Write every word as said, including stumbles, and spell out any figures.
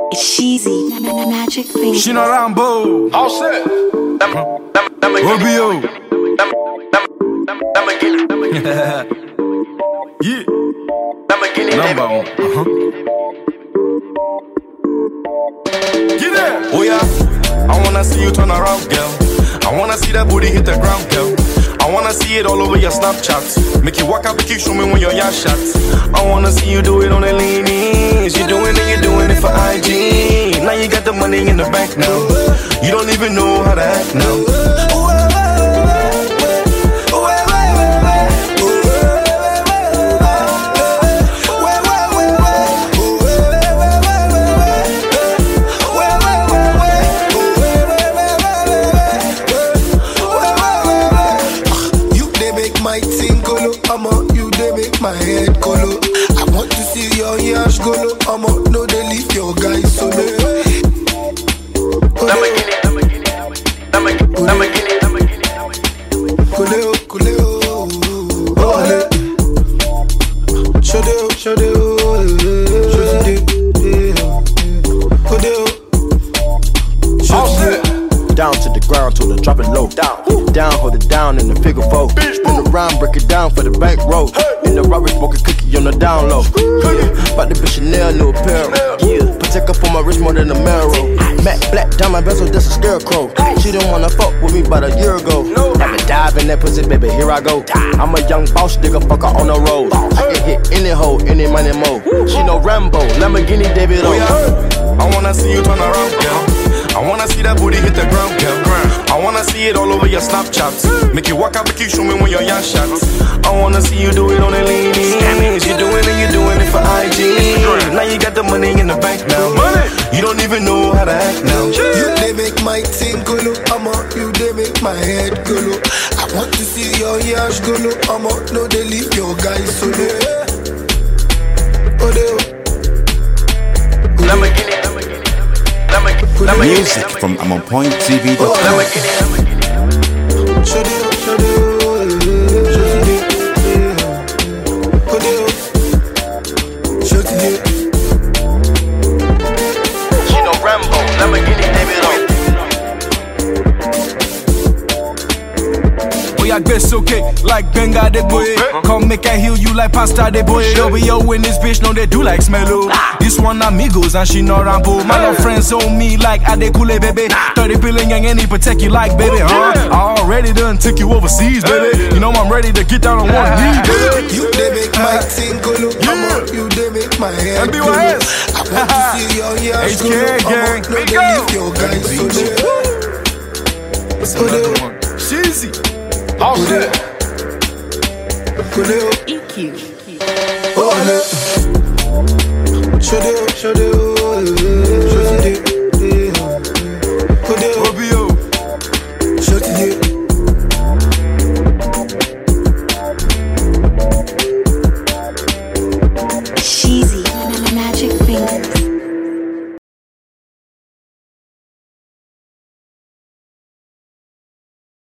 It's Sheezy, Magic Finger. She not Rambo. All set. Rubio. Yeah. Number one. Uh-huh. Get it. Oh yeah. I wanna see you turn around, girl. I wanna see that booty hit the ground, girl. I wanna see it all over your Snapchat. Make you walk out, make you show me when you're your shots. I wanna see you do it on the lean-ins. You doing it, you're doing it for I G. Now you got the money in the bank now. You don't even know how to act now. My head colo. I want to see your yash golo. I'ma know they leave your guys solo. Lamborghini, Lamborghini, Lamborghini, Lamborghini, Lamborghini. Coleo, coleo, ole. Shodeo, shodeo, shodeo, shodeo. Down to the ground, till the drop it low. Down, down, hold it down in the figure four. Spin around, break it down for the bank roll. In the rubber, smoke a cookie on the down low. About the bitch Chanel, new apparel. Yeah, protect up on my wrist more than a marrow. Matte black diamond bezel, that's a scarecrow. She didn't wanna fuck with me about a year ago. Have a dive in that pussy, baby, here I go. I'm a young boss, nigga, fucker on the road. I can hit any hoe, any money mo. She know Rambo, Lamborghini, David O. Oh yeah, I wanna see you turn around, girl. I wanna see that booty hit the ground, girl. I wanna see it all over your Snapchat. Make you walk out, make you show me when you're your shots. I wanna see you do it on the lean-ins. You doing it, you doing it for I G. Now you got the money in the bank now. You don't even know how to act now. You they make my thing golo. I'ma you they make my head golo. I want to see your yash golo. I'ma know they leave your guys solo. Odeo. Lamborghini. Music from I'm on point T V dot com. She know Rambo, Lamborghini, David O. I guess okay, like Benga de boy. Come make I heal you like pasta de boy. Over yo in this bitch, know they do like smello. This one amigos and she know Rambo. My love friends on me like Adekule, baby. thirty billion gang and he protect you like baby, huh? I already done took you overseas, baby. You know I'm ready to get down on one knee, baby. You they make my thing golo. I'ma you they make my head golo. I want to see your yash golo. I'ma know they leave your guys solo. Sheezy. All set. E Q. Ole. Shodeo, shodeo, shodeo. Rubio. Shodeo. Sheezy.